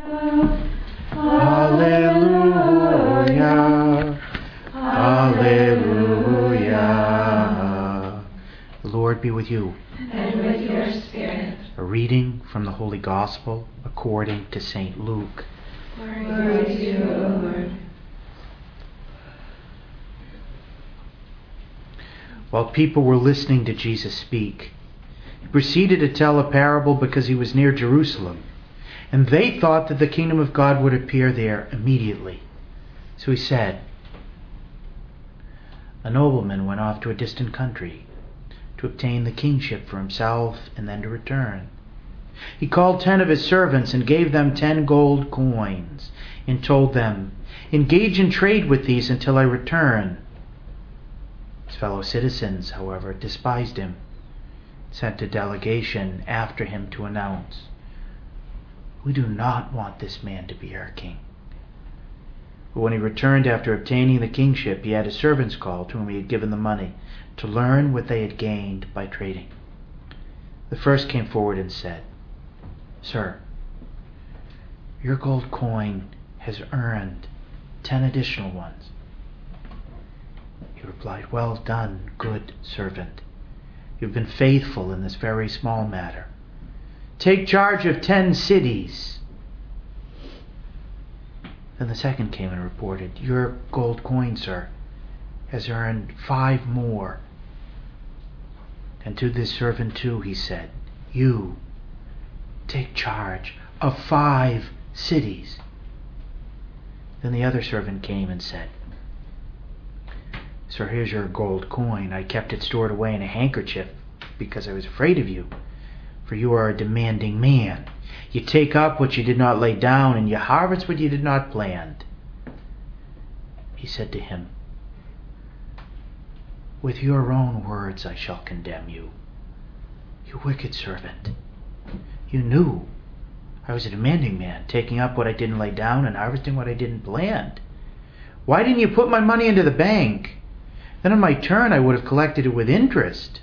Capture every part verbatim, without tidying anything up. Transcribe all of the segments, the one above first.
Hallelujah. Hallelujah. The Lord be with you. And with your spirit. A reading from the Holy Gospel according to Saint Luke. Glory to you, O Lord. While people were listening to Jesus speak, he proceeded to tell a parable because he was near Jerusalem, and they thought that the kingdom of God would appear there immediately. So he said, a nobleman went off to a distant country to obtain the kingship for himself and then to return. He called ten of his servants and gave them ten gold coins and told them, engage in trade with these until I return. His fellow citizens, however, despised him, sent a delegation after him to announce, we do not want this man to be our king. But when he returned after obtaining the kingship, he had his servants called to whom he had given the money to learn what they had gained by trading. The first came forward and said, Sir, your gold coin has earned ten additional ones. He replied, well done, good servant. You've been faithful in this very small matter. Take charge of ten cities. Then the second came and reported, your gold coin, sir, has earned five more. And to this servant too he said, you take charge of five cities. Then the other servant came and said, Sir, here's your gold coin. I kept it stored away in a handkerchief because I was afraid of you, for you are a demanding man. You take up what you did not lay down, and you harvest what you did not plant. He said to him, with your own words I shall condemn you, you wicked servant. You knew I was a demanding man, taking up what I didn't lay down and harvesting what I didn't plant. Why didn't you put my money into the bank? Then on my turn I would have collected it with interest.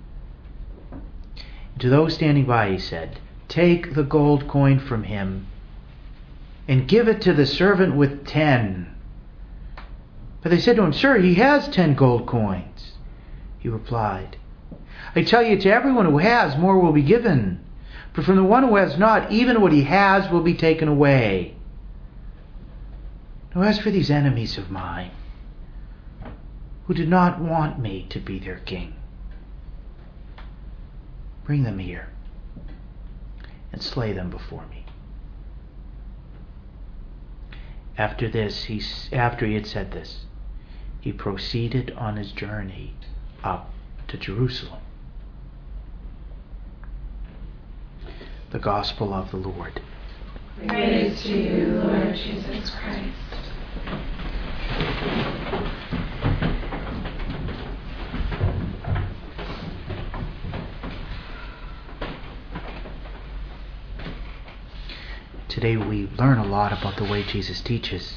To those standing by he said, take the gold coin from him and give it to the servant with ten. But they said to him, Sir, he has ten gold coins. He replied, I tell you, to everyone who has, more will be given. But from the one who has not, even what he has will be taken away. Now as for these enemies of mine, who did not want me to be their king, bring them here and slay them before me. After this, he, after he had said this, he proceeded on his journey up to Jerusalem. The Gospel of the Lord. Praise to you, Lord Jesus Christ. Today we learn a lot about the way Jesus teaches.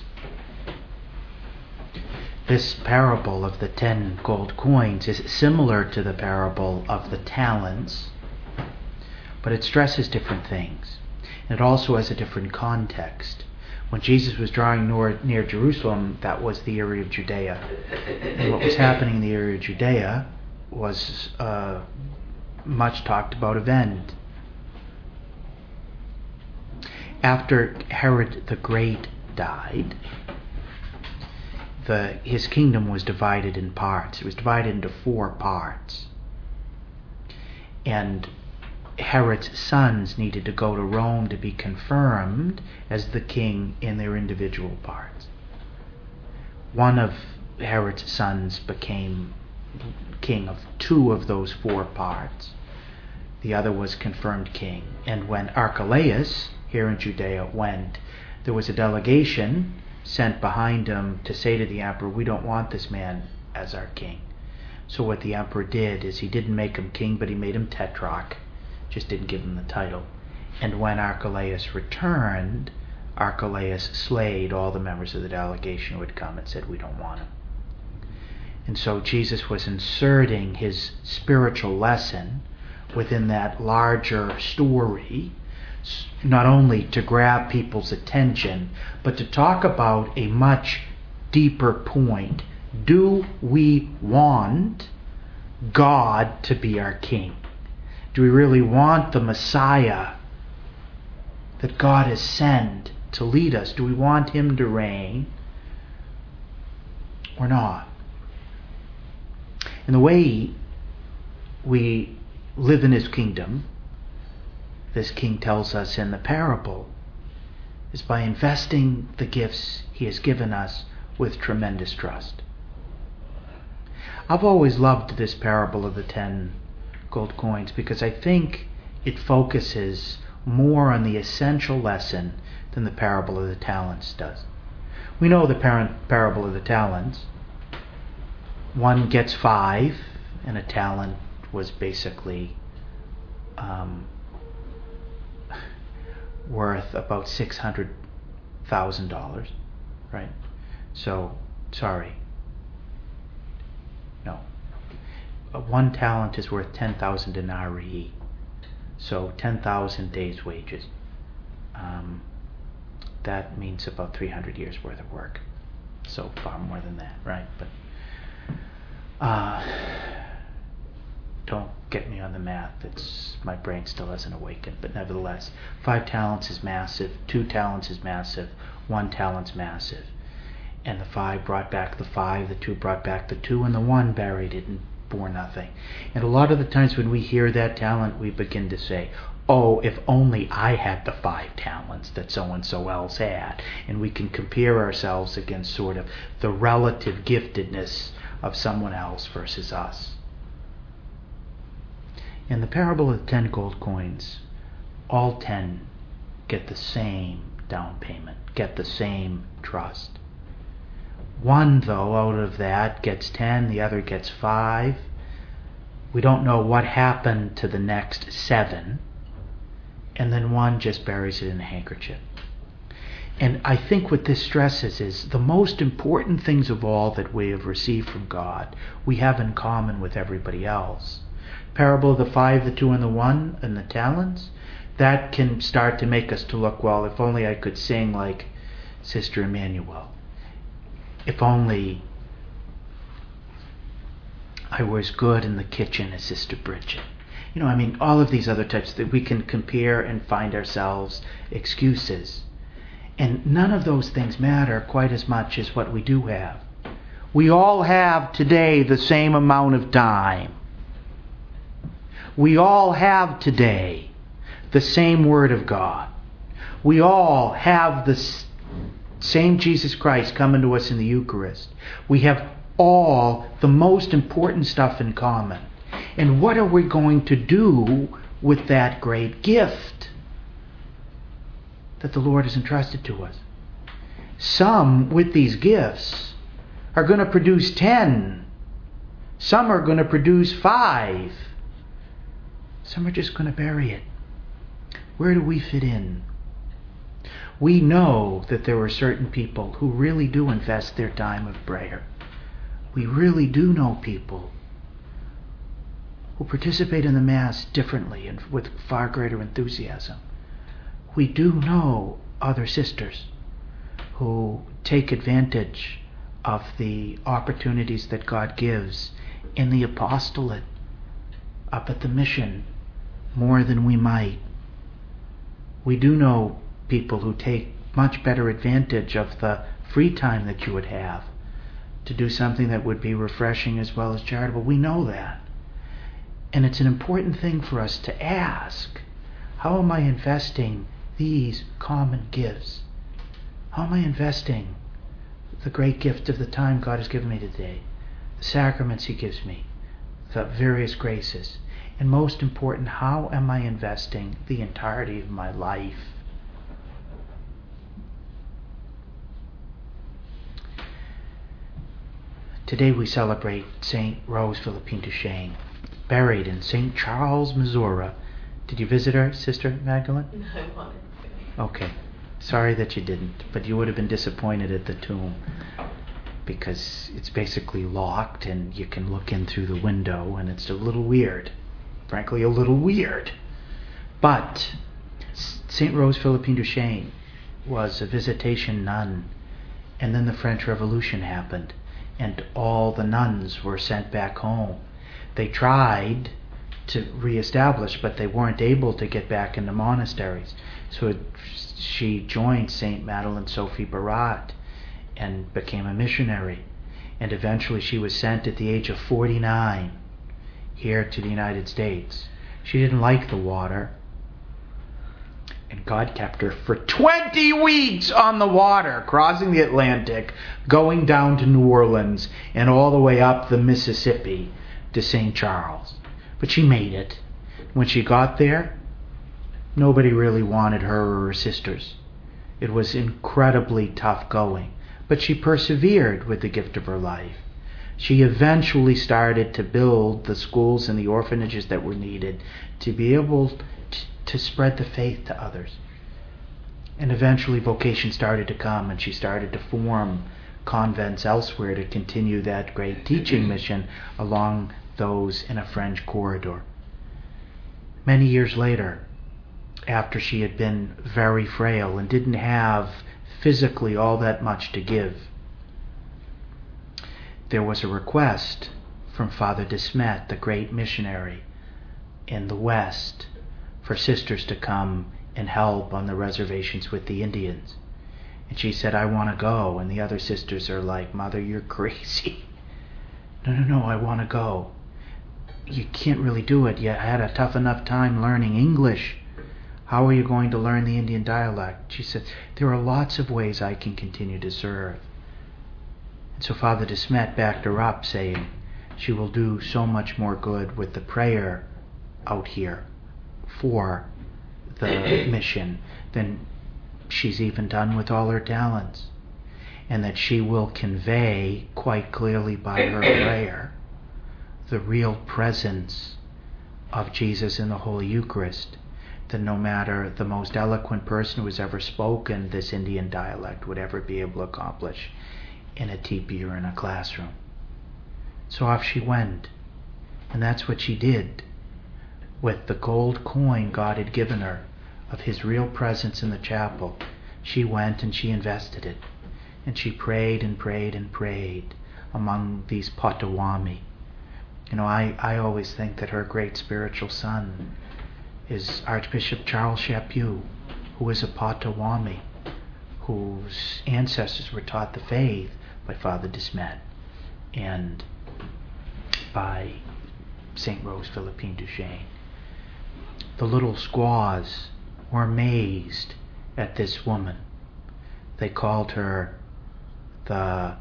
This parable of the ten gold coins is similar to the parable of the talents, but it stresses different things. And it also has a different context. When Jesus was drawing near, near Jerusalem, that was the area of Judea. And what was happening in the area of Judea was a much talked about event. After Herod the Great died, the, his kingdom was divided in parts. It was divided into four parts. And Herod's sons needed to go to Rome to be confirmed as the king in their individual parts. One of Herod's sons became king of two of those four parts. The other was confirmed king. And when Archelaus, here in Judea, went, there was a delegation sent behind him to say to the emperor, we don't want this man as our king. So what the emperor did is he didn't make him king, but he made him tetrarch, just didn't give him the title. And when Archelaus returned, Archelaus slayed all the members of the delegation who had come and said, we don't want him. And so Jesus was inserting his spiritual lesson within that larger story not only to grab people's attention, but to talk about a much deeper point. Do we want God to be our King? Do we really want the Messiah that God has sent to lead us? Do we want Him to reign or not? And the way we live in His kingdom, this King tells us in the parable, is by investing the gifts He has given us with tremendous trust. I've always loved this parable of the ten gold coins because I think it focuses more on the essential lesson than the parable of the talents does. We know the par- parable of the talents. One gets five, and a talent was basically um, worth about six hundred thousand dollars, right? So, sorry. No. Uh, one talent is worth ten thousand denarii. So, ten thousand days' wages. Um, that means about three hundred years' worth of work. So, far more than that, right? But uh, don't get me on the math. It's my brain still hasn't awakened. But nevertheless, five talents is massive. Two talents is massive. One talent's massive. And the five brought back the five. The two brought back the two. And the one buried it and bore nothing. And a lot of the times when we hear that talent, we begin to say, oh, if only I had the five talents that so-and-so else had. And we can compare ourselves against sort of the relative giftedness of someone else versus us. In the parable of the ten gold coins, all ten get the same down payment, get the same trust. One, though, out of that gets ten, the other gets five. We don't know what happened to the next seven. And then one just buries it in a handkerchief. And I think what this stresses is the most important things of all that we have received from God, we have in common with everybody else. Parable of the five, the two, and the one, and the talents, that can start to make us to look, well, if only I could sing like Sister Emmanuel. If only I were as good in the kitchen as Sister Bridget. You know, I mean, all of these other types that we can compare and find ourselves excuses. And none of those things matter quite as much as what we do have. We all have today the same amount of time. We all have today the same Word of God. We all have the same Jesus Christ coming to us in the Eucharist. We have all the most important stuff in common. And what are we going to do with that great gift that the Lord has entrusted to us? Some, with these gifts, are going to produce ten. Some are going to produce five. Some are just going to bury it. Where do we fit in? We know that there are certain people who really do invest their time of prayer. We really do know people who participate in the Mass differently and with far greater enthusiasm. We do know other sisters who take advantage of the opportunities that God gives in the apostolate, up at the mission, more than we might. We do know people who take much better advantage of the free time that you would have to do something that would be refreshing as well as charitable. We know that. And it's an important thing for us to ask, how am I investing these common gifts? How am I investing the great gift of the time God has given me today, the sacraments He gives me, the various graces? And most important, how am I investing the entirety of my life? Today we celebrate Saint Rose Philippine Duchesne, buried in Saint Charles, Missouri. Did you visit her, Sister Magdalene? No, I wanted to. Okay. Sorry that you didn't, but you would have been disappointed at the tomb because it's basically locked and you can look in through the window and it's a little weird. Frankly, a little weird. But Saint Rose Philippine Duchesne was a visitation nun, and then the French Revolution happened, and all the nuns were sent back home. They tried to reestablish, but they weren't able to get back into monasteries. So it, she joined Saint Madeleine Sophie Barat and became a missionary. And eventually she was sent at the age of forty-nine here to the United States. She didn't like the water, and God kept her for twenty weeks on the water, crossing the Atlantic, going down to New Orleans, and all the way up the Mississippi to Saint Charles. But she made it. When she got there, nobody really wanted her or her sisters. It was incredibly tough going. But she persevered with the gift of her life. She eventually started to build the schools and the orphanages that were needed to be able to, to spread the faith to others. And eventually vocation started to come, and she started to form convents elsewhere to continue that great teaching mission along those in a French corridor. Many years later, after she had been very frail and didn't have physically all that much to give, there was a request from Father de Smet, the great missionary in the West, for sisters to come and help on the reservations with the Indians. And she said, I want to go. And the other sisters are like, Mother, you're crazy. No, no, no, I want to go. You can't really do it. You had a tough enough time learning English. How are you going to learn the Indian dialect? She said, there are lots of ways I can continue to serve. And so Father de Smet backed her up, saying she will do so much more good with the prayer out here for the mission than she's even done with all her talents. And that she will convey quite clearly by her prayer the real presence of Jesus in the Holy Eucharist, that no matter the most eloquent person who has ever spoken this Indian dialect would ever be able to accomplish in a teepee or in a classroom. So off she went, and that's what she did with the gold coin God had given her of His real presence in the chapel. She went and she invested it, and she prayed and prayed and prayed among these Potawatomi. You know, I, I always think that her great spiritual son is Archbishop Charles Chaput, who is a Potawatomi, whose ancestors were taught the faith by Father de Smet and by Saint Rose Philippine Duchesne. The little squaws were amazed at this woman. They called her the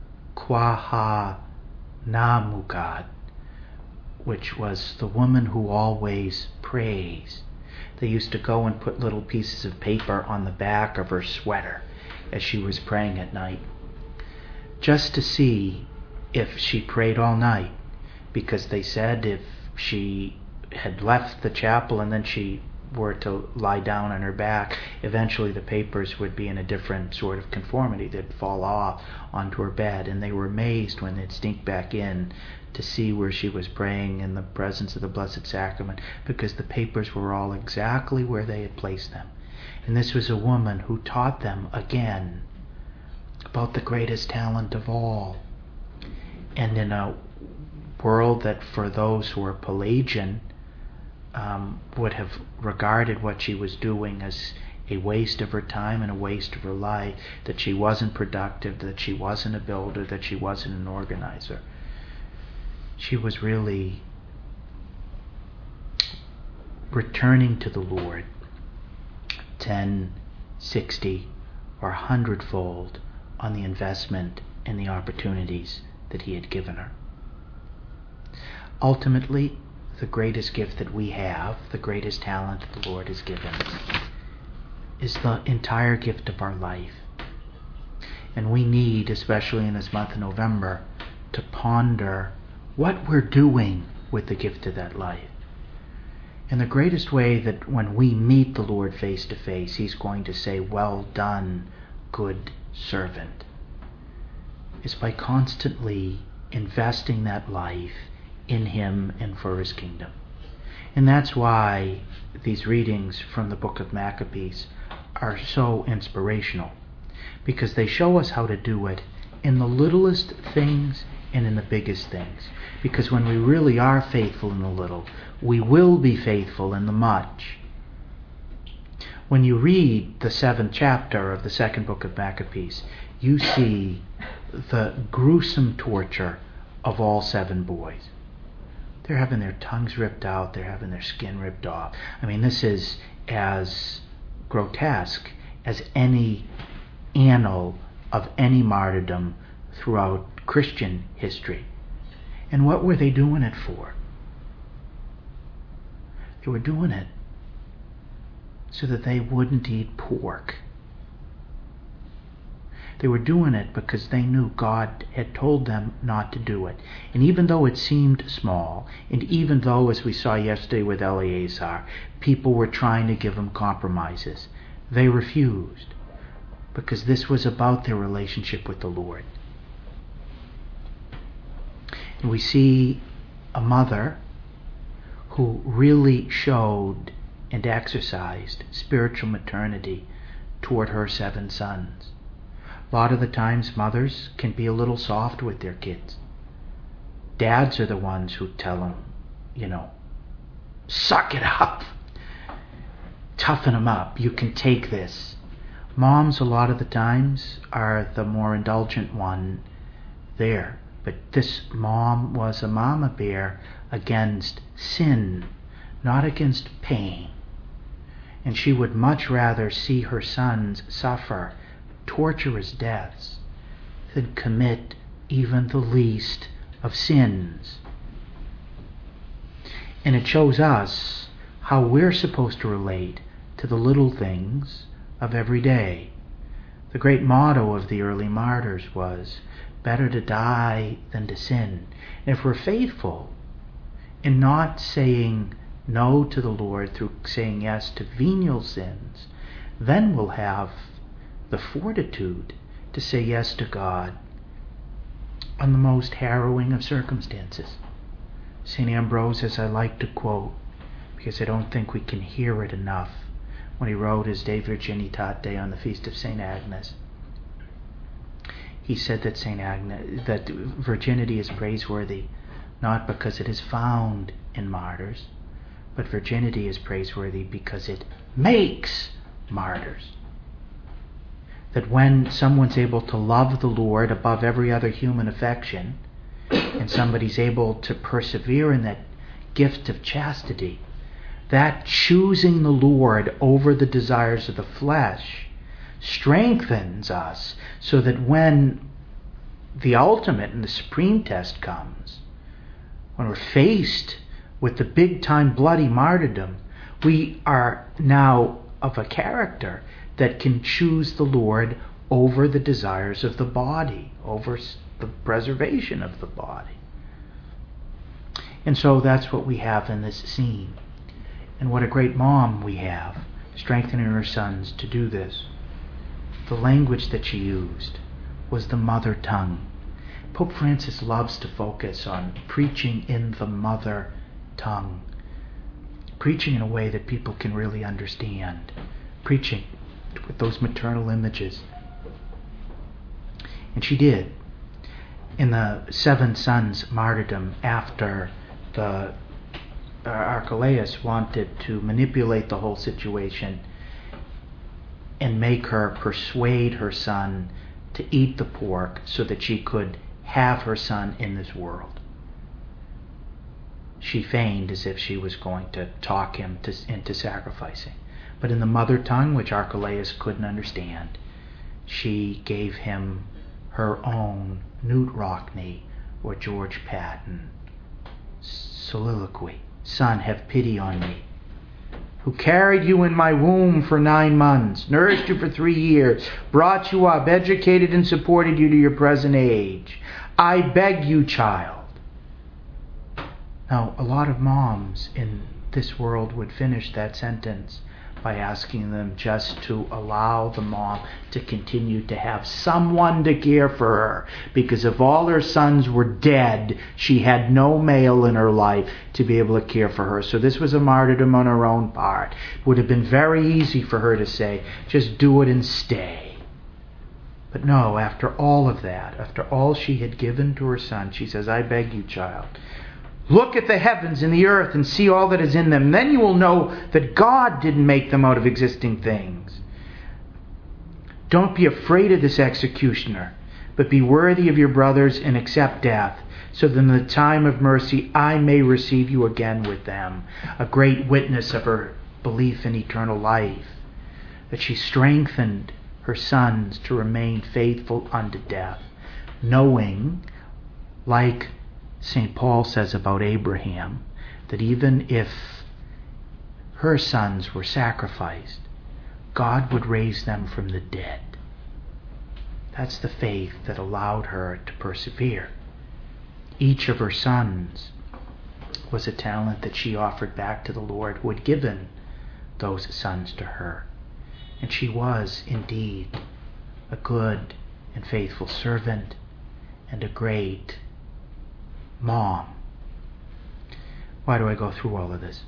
Quaha Namugad, which was the woman who always prays. They used to go and put little pieces of paper on the back of her sweater as she was praying at night, just to see if she prayed all night, because they said if she had left the chapel and then she were to lie down on her back, eventually the papers would be in a different sort of conformity. They'd fall off onto her bed, and they were amazed when they'd sneak back in to see where she was praying in the presence of the Blessed Sacrament, because the papers were all exactly where they had placed them. And this was a woman who taught them again about the greatest talent of all. And in a world that for those who are Pelagian um, would have regarded what she was doing as a waste of her time and a waste of her life, that she wasn't productive, that she wasn't a builder, that she wasn't an organizer. She was really returning to the Lord ten, sixty, or a hundredfold on the investment and the opportunities that He had given her. Ultimately, the greatest gift that we have, the greatest talent that the Lord has given, is the entire gift of our life. And we need, especially in this month of November, to ponder what we're doing with the gift of that life. And the greatest way that when we meet the Lord face to face, He's going to say, "Well done, good servant," is by constantly investing that life in Him and for His kingdom. And that's why these readings from the book of Maccabees are so inspirational, because they show us how to do it in the littlest things and in the biggest things. Because when we really are faithful in the little, we will be faithful in the much. When you read the seventh chapter of the second book of Maccabees, you see the gruesome torture of all seven boys. They're having their tongues ripped out, they're having their skin ripped off. I mean, this is as grotesque as any annal of any martyrdom throughout Christian history. And what were they doing it for? They were doing it so that they wouldn't eat pork. They were doing it because they knew God had told them not to do it. And even though it seemed small, and even though, as we saw yesterday with Eleazar, people were trying to give him compromises, they refused, because this was about their relationship with the Lord. And we see a mother who really showed and exercised spiritual maternity toward her seven sons. A lot of the times mothers can be a little soft with their kids. Dads are the ones who tell them, you know, suck it up. Toughen them up. You can take this. Moms, a lot of the times, are the more indulgent one there. But this mom was a mama bear against sin, not against pain. And she would much rather see her sons suffer torturous deaths than commit even the least of sins. And it shows us how we're supposed to relate to the little things of every day. The great motto of the early martyrs was, better to die than to sin. And if we're faithful in not saying no to the Lord through saying yes to venial sins, then we'll have the fortitude to say yes to God on the most harrowing of circumstances. Saint Ambrose, as I like to quote, because I don't think we can hear it enough, when he wrote his De Virginitate on the feast of Saint Agnes, he said that Saint Agnes, that virginity is praiseworthy not because it is found in martyrs, but virginity is praiseworthy because it makes martyrs. That when someone's able to love the Lord above every other human affection, and somebody's able to persevere in that gift of chastity, that choosing the Lord over the desires of the flesh strengthens us, so that when the ultimate and the supreme test comes, when we're faced with the big-time bloody martyrdom, we are now of a character that can choose the Lord over the desires of the body, over the preservation of the body. And so that's what we have in this scene. And what a great mom we have, strengthening her sons to do this. The language that she used was the mother tongue. Pope Francis loves to focus on preaching in the mother tongue. Preaching in a way that people can really understand. Preaching with those maternal images. And she did. In the seven sons martyrdom, after the uh, Archelaus wanted to manipulate the whole situation and make her persuade her son to eat the pork so that she could have her son in this world. She feigned as if she was going to talk him to, into sacrificing. But in the mother tongue, which Archelaus couldn't understand, she gave him her own Newt Rockney or George Patton soliloquy. Son, have pity on me, who carried you in my womb for nine months, nourished you for three years, brought you up, educated and supported you to your present age. I beg you, child. Now, a lot of moms in this world would finish that sentence by asking them just to allow the mom to continue to have someone to care for her, because if all her sons were dead, she had no male in her life to be able to care for her. So this was a martyrdom on her own part. It would have been very easy for her to say, just do it and stay. But no, after all of that, after all she had given to her son, she says, I beg you, child, look at the heavens and the earth and see all that is in them. Then you will know that God didn't make them out of existing things. Don't be afraid of this executioner, but be worthy of your brothers and accept death, so that in the time of mercy I may receive you again with them. A great witness of her belief in eternal life, that she strengthened her sons to remain faithful unto death, knowing, like Saint Paul says about Abraham, that even if her sons were sacrificed, God would raise them from the dead. That's the faith that allowed her to persevere. Each of her sons was a talent that she offered back to the Lord, who had given those sons to her. And she was indeed a good and faithful servant and a great mom. Why do I go through all of this?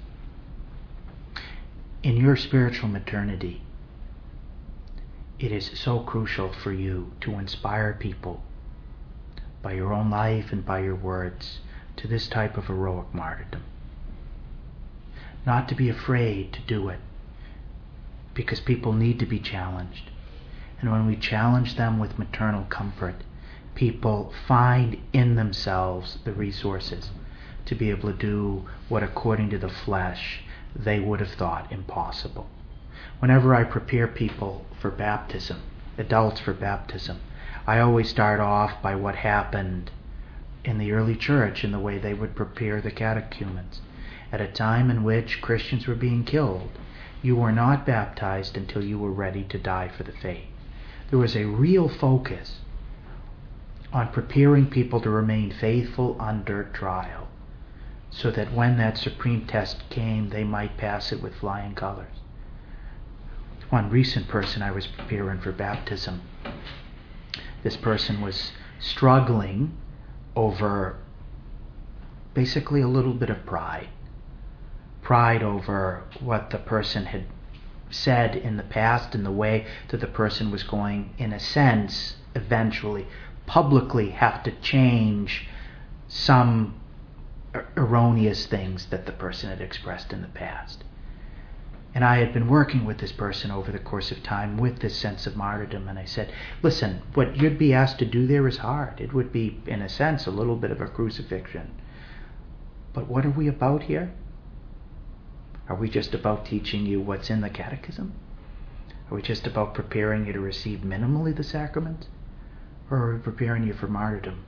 In your spiritual maternity, it is so crucial for you to inspire people by your own life and by your words to this type of heroic martyrdom. Not to be afraid to do it, because people need to be challenged. And when we challenge them with maternal comfort, people find in themselves the resources to be able to do what, according to the flesh, they would have thought impossible. Whenever I prepare people for baptism, adults for baptism, I always start off by what happened in the early church in the way they would prepare the catechumens. At a time in which Christians were being killed, you were not baptized until you were ready to die for the faith. There was a real focus on preparing people to remain faithful under trial, so that when that supreme test came, they might pass it with flying colors. One recent person I was preparing for baptism, this person was struggling over basically a little bit of pride. Pride over what the person had said in the past and the way that the person was going, in a sense, eventually publicly have to change some erroneous things that the person had expressed in the past. And I had been working with this person over the course of time with this sense of martyrdom, and I said, listen, what you'd be asked to do there is hard. It would be, in a sense, a little bit of a crucifixion. But what are we about here? Are we just about teaching you what's in the catechism? Are we just about preparing you to receive minimally the sacraments? Or are we preparing you for martyrdom?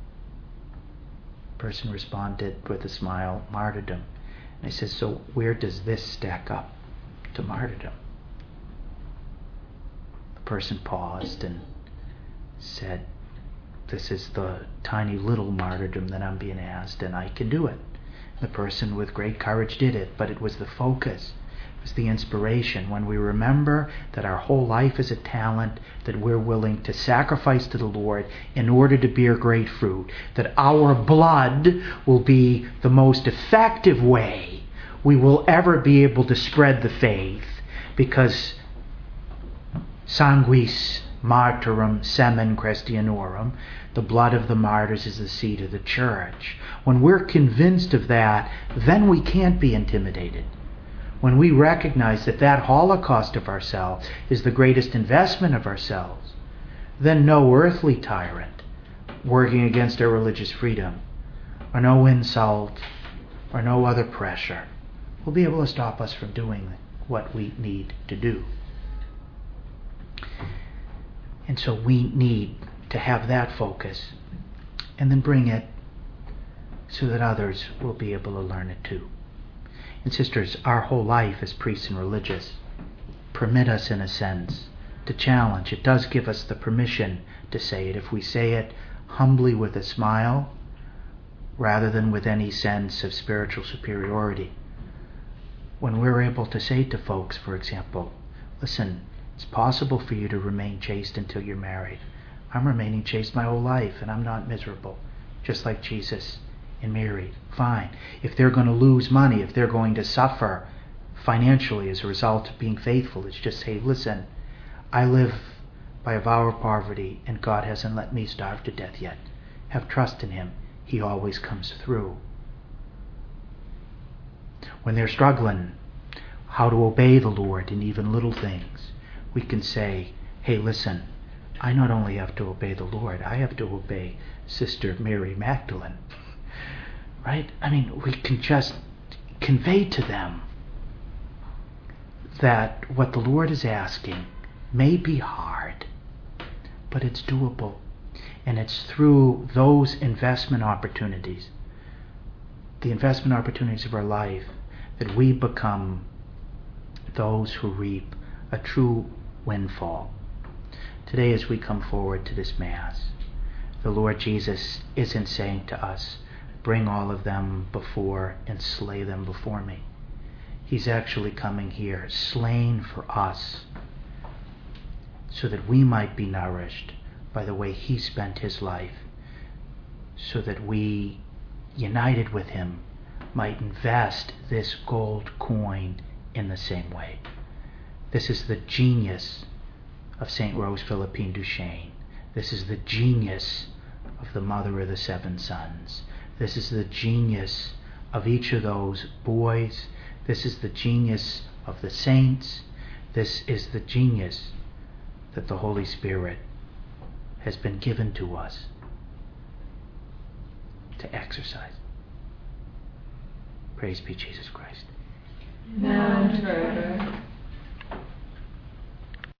The person responded with a smile, martyrdom. And I said, so where does this stack up to martyrdom? The person paused and said, this is the tiny little martyrdom that I'm being asked, and I can do it. The person with great courage did it, but it was the focus, it was the inspiration. When we remember that our whole life is a talent that we're willing to sacrifice to the Lord in order to bear great fruit, that our blood will be the most effective way we will ever be able to spread the faith, because sanguis martyrum semen Christianorum, the blood of the martyrs is the seed of the church. When we're convinced of that, then we can't be intimidated. When we recognize that that holocaust of ourselves is the greatest investment of ourselves, then no earthly tyrant working against our religious freedom, or no insult, or no other pressure will be able to stop us from doing what we need to do. And so we need to have that focus and then bring it so that others will be able to learn it too. And sisters, our whole life as priests and religious permit us, in a sense, to challenge. It does give us the permission to say it. If we say it humbly with a smile, rather than with any sense of spiritual superiority, when we're able to say to folks, for example, listen, it's possible for you to remain chaste until you're married. I'm remaining chaste my whole life, and I'm not miserable, just like Jesus and Mary. Fine. If they're going to lose money, if they're going to suffer financially as a result of being faithful, it's just say, listen, I live by a vow of poverty, and God hasn't let me starve to death yet. Have trust in Him. He always comes through. When they're struggling how to obey the Lord in even little things, we can say, hey, listen, I not only have to obey the Lord, I have to obey Sister Mary Magdalene. Right? I mean, we can just convey to them that what the Lord is asking may be hard, but it's doable. And it's through those investment opportunities, the investment opportunities of our life, that we become those who reap a true windfall. Today, as we come forward to this Mass, the Lord Jesus isn't saying to us, bring all of them before and slay them before me. He's actually coming here, slain for us, so that we might be nourished by the way He spent His life, so that we, united with Him, might invest this gold coin in the same way. This is the genius of Saint Rose Philippine Duchesne. This is the genius of the Mother of the Seven Sons. This is the genius of each of those boys. This is the genius of the saints. This is the genius that the Holy Spirit has been given to us to exercise. Praise be Jesus Christ. Now and forever.